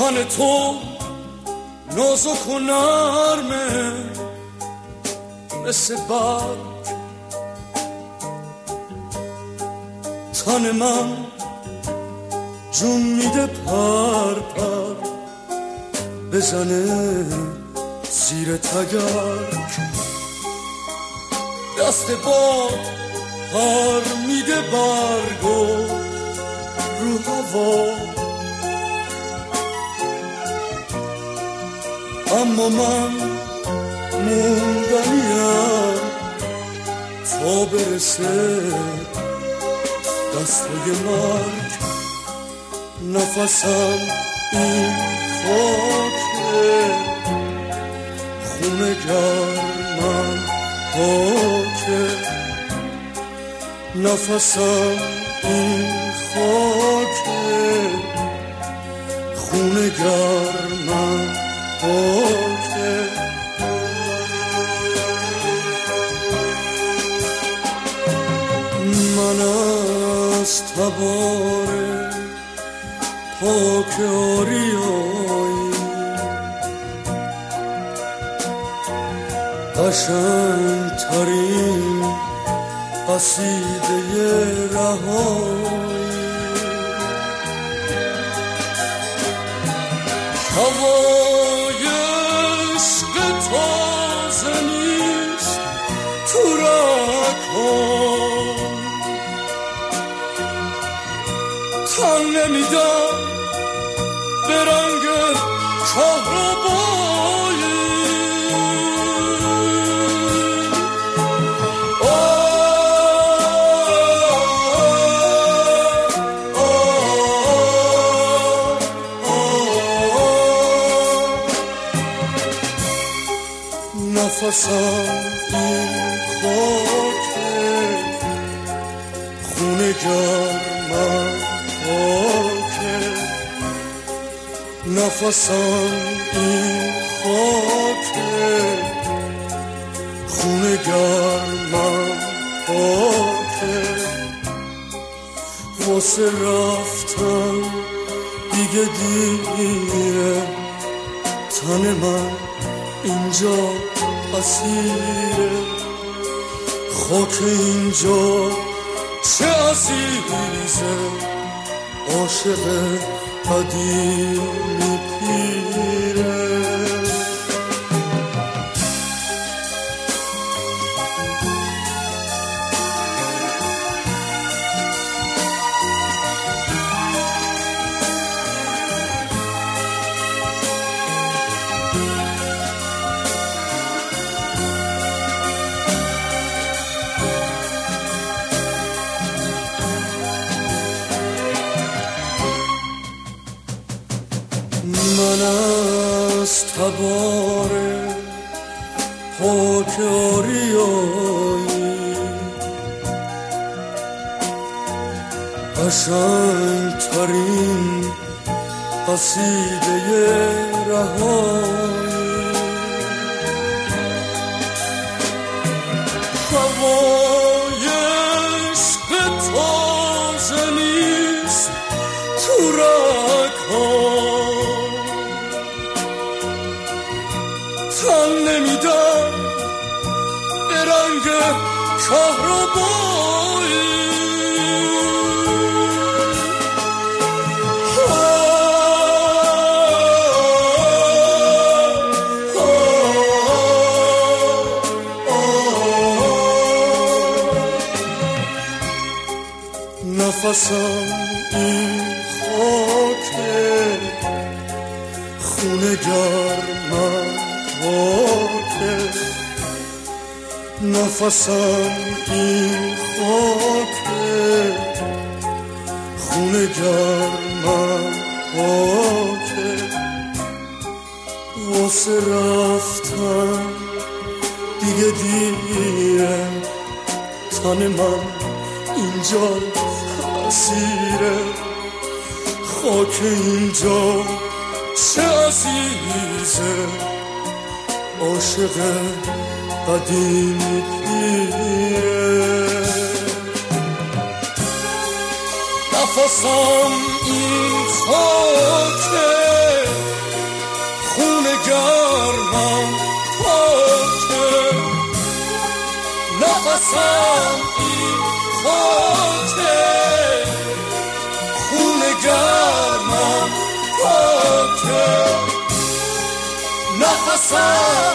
تن تو نازک و نرمه مثل برگ، تن من جون میده پر پر بزنه زیر تگرگ، دست باد پر میده برگو رو هوا، اما من موندنیم تا برسه دستای مرگ. نفسم این خاکه، خونه گرمم پاکه، نفسم این خاکه، خونه گرمم پاکه. من از تبار پاک آریایی قشنگ ترین قصیده رهایی، هوای عشق تازه نیست تو رگ‌هام، تن نمیدم به رنگ کهربایی. نفسم این خاکه، خونه گرمم پاکه، نفسم این خاکه، خونه گرمم پاکه. واسه رفتن دیگه دیره، تن من اینجا اسیره، خاک اینجا چه عزیزه، عاشق قدیمی پیره. من از تبار پاک آریایی قشنگ ترین قصیده رهایی، هوای عشق تازه نیست تو رگ‌هام، تن نمیدم به رنگ کهربایی. نفسم این خاکه، خونه گرمم پاکه، نفسم این خاکه، خونه گرمم پاکه. واسه رفتن دیگه دیره، تن من اینجا اسیره، خاک اینجا چه عزیزه، عاشق قدیمی پیره. نفسم این خاکه، نفسم این خاکه، خون گرمم پاکه، نفسم